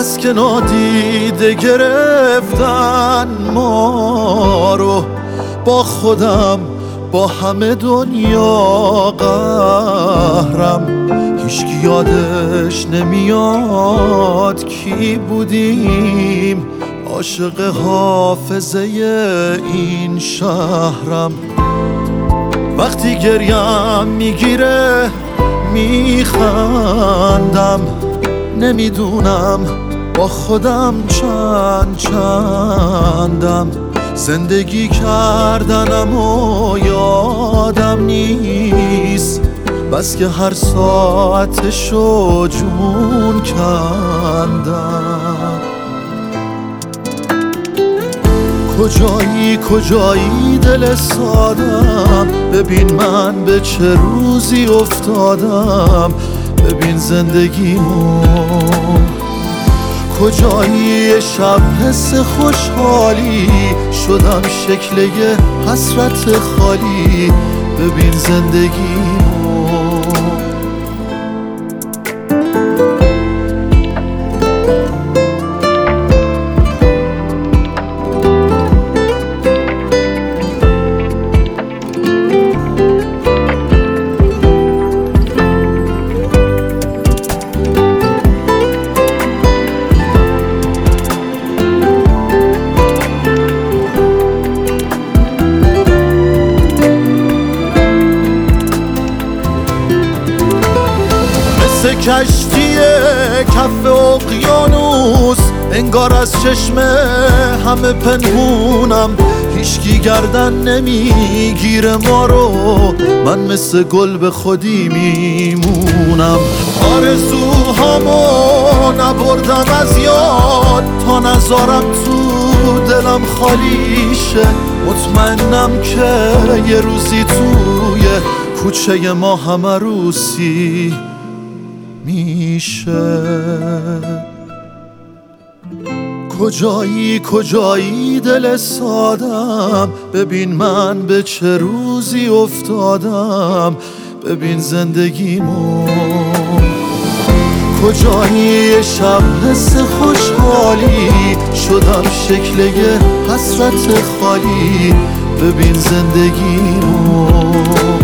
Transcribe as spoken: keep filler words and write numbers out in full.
بس که نادیده گرفتن ما رو، با خودم با همه دنیا قهرم. هیچکی یادش نمیاد کی بودیم، عاشق حافظه این شهرم. وقتی گریم میگیره میخندم، نمیدونم با خودم چند چندم. زندگی کردنم و یادم نیست، بس که هر ساعتشو جون کندم. کجایی کجایی دل سادم، ببین من به چه روزی افتادم، ببین زندگیمو. کجایی شب حس خوشحالی، شدم شکل یه حسرت خالی، ببین زندگیمو. کشتی کف اقیانوس، انگار از چشم همه پنهونم. هیچکی گردن نمیگیره ما رو، من مثل گل به خودی میمونم. آرزوهامو نبردم از یاد، تا نذارم تو دلم خالی شه. مطمئنم که یه روزی توی کوچه ما هم عروسی میشه. کجایی کجایی دل سادم، ببین من به چه روزی افتادم، ببین زندگیمو. کجایی شب حس خوشحالی، شدم شکل یه حسرت خالی، ببین زندگیمو.